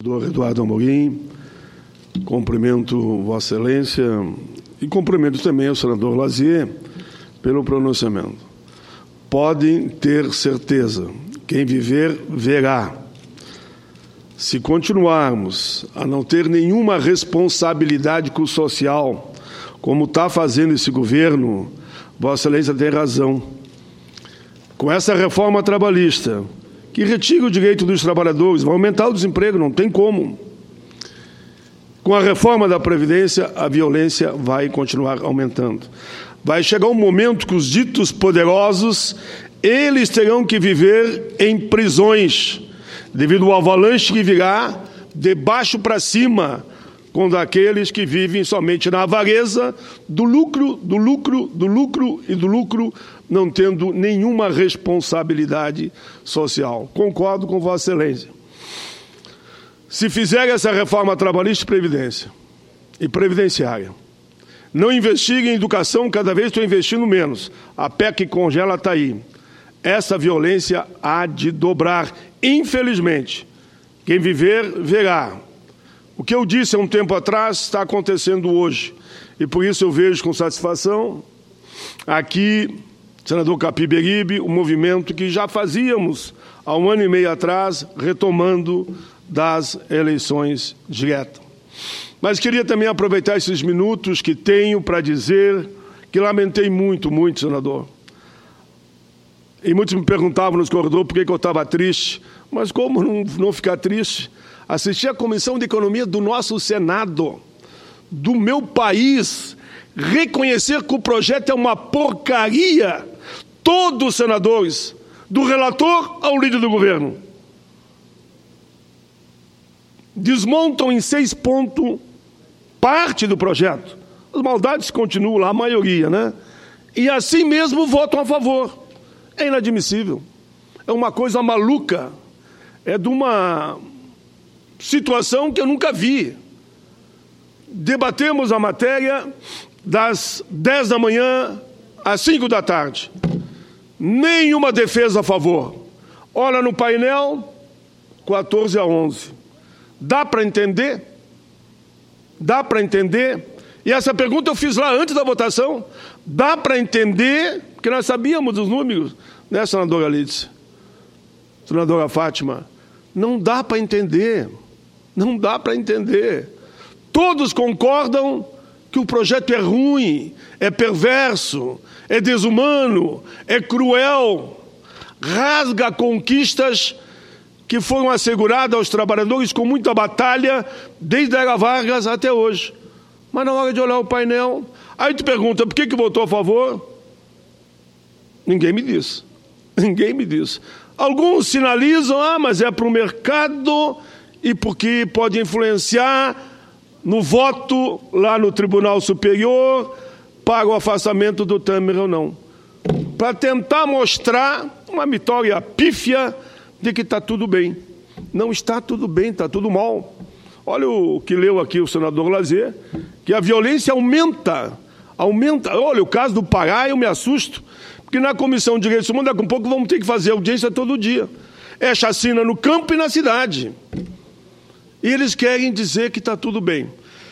Senador Eduardo Amorim, cumprimento Vossa Excelência e cumprimento também o senador Lazier pelo pronunciamento. Podem ter certeza, quem viver, verá. Se continuarmos a não ter nenhuma responsabilidade com o social, como está fazendo esse governo, Vossa Excelência tem razão. Com essa reforma trabalhista, que retira o direito dos trabalhadores, vai aumentar o desemprego, não tem como. Com a reforma da Previdência, a violência vai continuar aumentando. Vai chegar um momento que os ditos poderosos, eles terão que viver em prisões, devido ao avalanche que virá de baixo para cima, com daqueles que vivem somente na avareza do lucro, do lucro, do lucro e do lucro, não tendo nenhuma responsabilidade social. Concordo com Vossa Excelência. Se fizer essa reforma trabalhista e previdenciária, não investir em educação, cada vez estou investindo menos. A PEC congela está aí. Essa violência há de dobrar. Infelizmente, quem viver, verá. O que eu disse há um tempo atrás está acontecendo hoje. E por isso eu vejo com satisfação aqui, senador Capiberibe, o movimento que já fazíamos há 1 ano e meio atrás, retomando das eleições diretas. Mas queria também aproveitar esses minutos que tenho para dizer que lamentei muito, senador. E muitos me perguntavam nos corredores por que eu estava triste. Mas como não ficar triste? Assisti à Comissão de Economia do nosso Senado, do meu país, reconhecer que o projeto é uma porcaria. Todos os senadores, do relator ao líder do governo, desmontam em 6 pontos parte do projeto. As maldades continuam lá, a maioria, né? E assim mesmo votam a favor. É inadmissível. É uma coisa maluca. É de uma situação que eu nunca vi. Debatemos a matéria das 10 da manhã às 5 da tarde. Nenhuma defesa a favor. Olha no painel, 14 a 11. Dá para entender? Dá para entender? E essa pergunta eu fiz lá antes da votação. Dá para entender? Porque nós sabíamos os números, né, senadora Lídice? Senadora Fátima? Não dá para entender. Não dá para entender. Todos concordam que o projeto é ruim, é perverso, é desumano, é cruel, rasga conquistas que foram asseguradas aos trabalhadores com muita batalha, desde a era Vargas até hoje. Mas na hora de olhar o painel, aí tu pergunta, por que votou a favor? Ninguém me disse. Ninguém me disse. Alguns sinalizam, mas é para o mercado e porque pode influenciar no voto lá no Tribunal Superior para o afastamento do Temer ou não. Para tentar mostrar uma vitória pífia de que está tudo bem. Não está tudo bem, está tudo mal. Olha o que leu aqui o senador Lazier, que a violência aumenta. Olha, o caso do Pará, eu me assusto, porque na Comissão de Direitos Humanos, daqui a pouco vamos ter que fazer audiência todo dia. É chacina no campo e na cidade. E eles querem dizer que está tudo bem.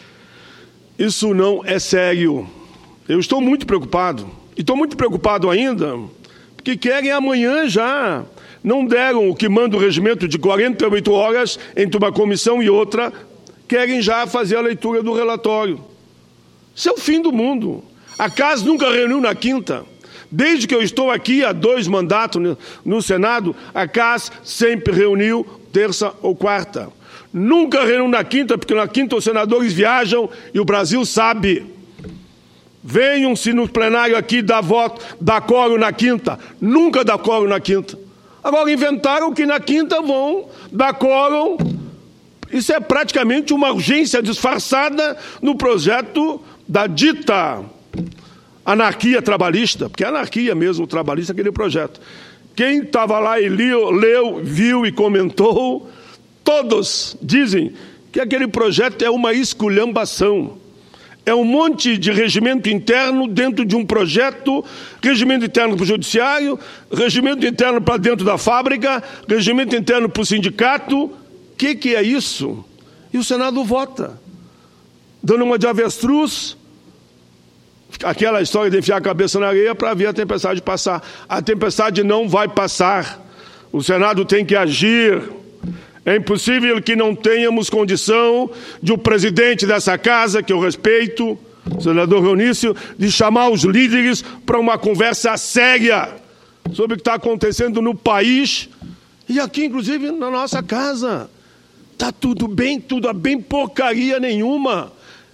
Isso não é sério. Eu estou muito preocupado. E estou muito preocupado ainda, porque querem amanhã já. Não deram o que manda o regimento de 48 horas entre uma comissão e outra, querem já fazer a leitura do relatório. Isso é o fim do mundo. A CAS nunca reuniu na quinta. Desde que eu estou aqui há 2 mandatos no Senado, a CAS sempre reuniu terça ou quarta. Nunca reuniu na quinta, porque na quinta os senadores viajam e o Brasil sabe. Venham-se no plenário aqui dar voto, dar quórum na quinta. Nunca dá quórum na quinta. Agora inventaram que na quinta vão dar quórum. Isso é praticamente uma urgência disfarçada no projeto da dita anarquia trabalhista, porque é anarquia mesmo, trabalhista, aquele projeto. Quem estava lá e leu, viu e comentou, todos dizem que aquele projeto é uma esculhambação. É um monte de regimento interno dentro de um projeto, regimento interno para o judiciário, regimento interno para dentro da fábrica, regimento interno para o sindicato. que é isso? E o Senado vota, dando uma de avestruz, aquela história de enfiar a cabeça na areia para ver a tempestade passar. A tempestade não vai passar. O Senado tem que agir. É impossível que não tenhamos condição de o presidente dessa casa, que eu respeito, o senador Reunício, de chamar os líderes para uma conversa séria sobre o que está acontecendo no país e aqui, inclusive, na nossa casa. Está tudo bem porcaria nenhuma.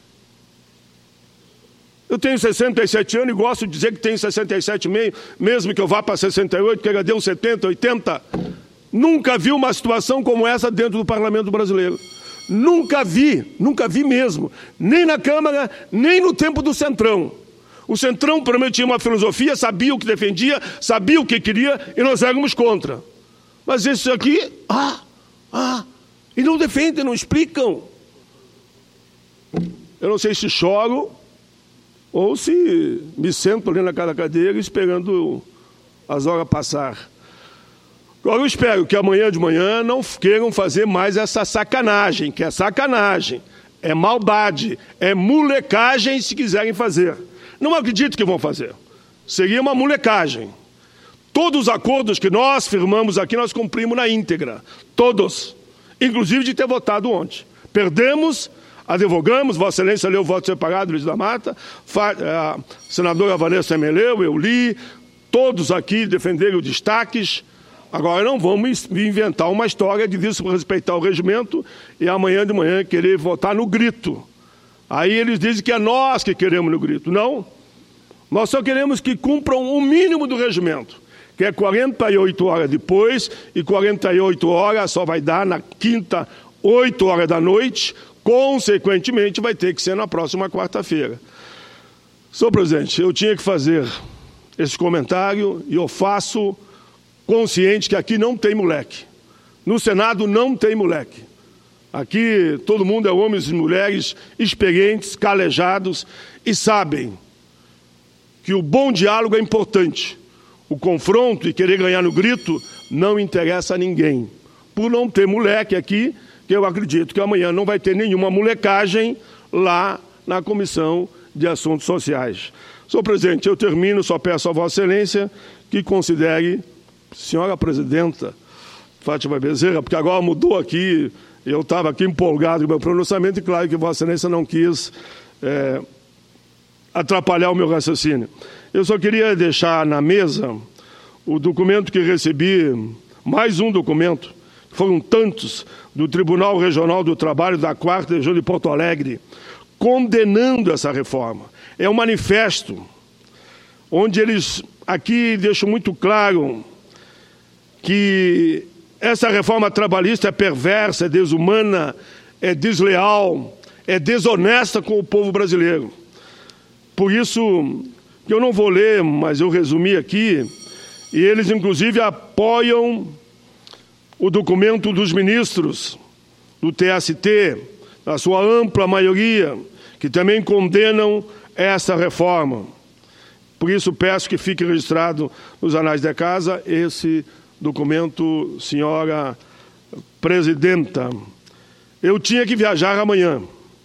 Eu tenho 67 anos e gosto de dizer que tenho 67,5, mesmo que eu vá para 68, que já deu 70, 80. Nunca vi uma situação como essa dentro do Parlamento brasileiro. Nunca vi mesmo. Nem na Câmara, nem no tempo do Centrão. O Centrão prometia uma filosofia, sabia o que defendia, sabia o que queria e nós éramos contra. Mas isso aqui, e não defendem, não explicam. Eu não sei se choro ou se me sento ali naquela cadeira esperando as horas passar. Agora eu espero que amanhã de manhã não queiram fazer mais essa sacanagem, que é sacanagem, é maldade, é molecagem se quiserem fazer. Não acredito que vão fazer. Seria uma molecagem. Todos os acordos que nós firmamos aqui, nós cumprimos na íntegra. Todos. Inclusive de ter votado ontem. Perdemos, advogamos, Vossa Excelência leu o voto separado, Luiz da Mata, a senadora Vanessa também leu, eu li, todos aqui defenderam destaques. Agora não vamos inventar uma história de desrespeitar o regimento e amanhã de manhã querer votar no grito. Aí eles dizem que é nós que queremos no grito. Não, nós só queremos que cumpram o mínimo do regimento, que é 48 horas depois, e 48 horas só vai dar na quinta, 8 horas da noite, consequentemente vai ter que ser na próxima quarta-feira. Senhor presidente, eu tinha que fazer esse comentário e eu faço consciente que aqui não tem moleque. No Senado não tem moleque. Aqui todo mundo é homens e mulheres experientes, calejados e sabem que o bom diálogo é importante. O confronto e querer ganhar no grito não interessa a ninguém. Por não ter moleque aqui, que eu acredito que amanhã não vai ter nenhuma molecagem lá na Comissão de Assuntos Sociais. Senhor presidente, eu termino, só peço a Vossa Excelência que considere, senhora presidenta Fátima Bezerra, porque agora mudou aqui, eu estava aqui empolgado com o meu pronunciamento e claro que Vossa Excelência não quis atrapalhar o meu raciocínio. Eu só queria deixar na mesa o documento que recebi, mais um documento, foram tantos, do Tribunal Regional do Trabalho da 4ª Região de Porto Alegre, condenando essa reforma. É um manifesto onde eles aqui deixam muito claro que essa reforma trabalhista é perversa, é desumana, é desleal, é desonesta com o povo brasileiro. Por isso, eu não vou ler, mas eu resumi aqui, e eles inclusive apoiam o documento dos ministros do TST, na sua ampla maioria, que também condenam essa reforma. Por isso peço que fique registrado nos anais da casa esse documento, senhora presidenta. Eu tinha que viajar amanhã,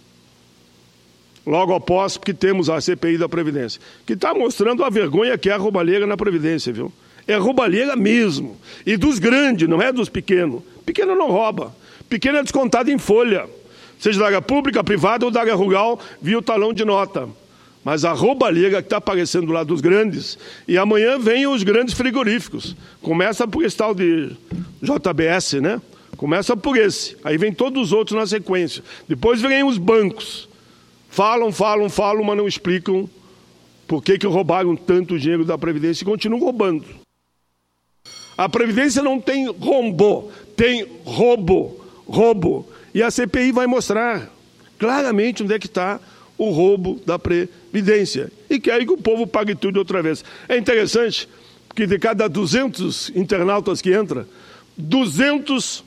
logo após, porque temos a CPI da Previdência, que está mostrando a vergonha que é a roubalheira na Previdência, viu? É roubalheira mesmo. E dos grandes, não é dos pequenos. Pequeno não rouba. Pequeno é descontado em folha, seja da área pública, privada ou da área rural, via o talão de nota. Mas a roubalheira que está aparecendo lá dos grandes, e amanhã vem os grandes frigoríficos. Começa por esse tal de JBS, né? Começa por esse. Aí vem todos os outros na sequência. Depois vem os bancos. Falam, mas não explicam por que roubaram tanto dinheiro da Previdência e continuam roubando. A Previdência não tem rombo, tem roubo. E a CPI vai mostrar claramente onde é que está o roubo da Previdência. E querem que o povo pague tudo outra vez. É interessante que de cada 200 internautas que entra, 200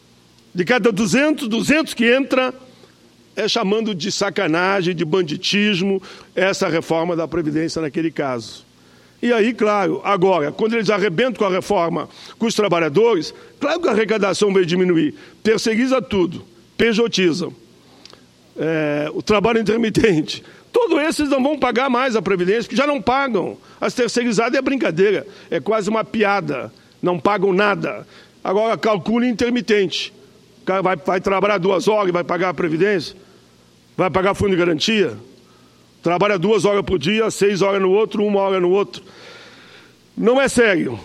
que entra é chamando de sacanagem, de banditismo, essa reforma da Previdência naquele caso. E aí, claro, agora, quando eles arrebentam com a reforma com os trabalhadores, claro que a arrecadação vai diminuir. Terceiriza tudo, pejotiza. O trabalho intermitente. Todos esses não vão pagar mais a Previdência, porque já não pagam. As terceirizadas é brincadeira, é quase uma piada. Não pagam nada. Agora, calcule intermitente. O cara vai trabalhar 2 horas e vai pagar a Previdência? Vai pagar fundo de garantia? Trabalha 2 horas por dia, 6 horas no outro, 1 hora no outro. Não é sério.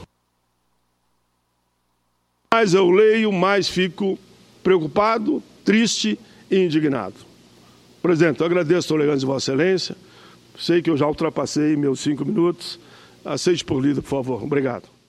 Mais eu leio, mais fico preocupado, triste e indignado. Presidente, eu agradeço a tolerância de Vossa Excelência. Sei que eu já ultrapassei meus 5 minutos. Aceite por lida, por favor. Obrigado.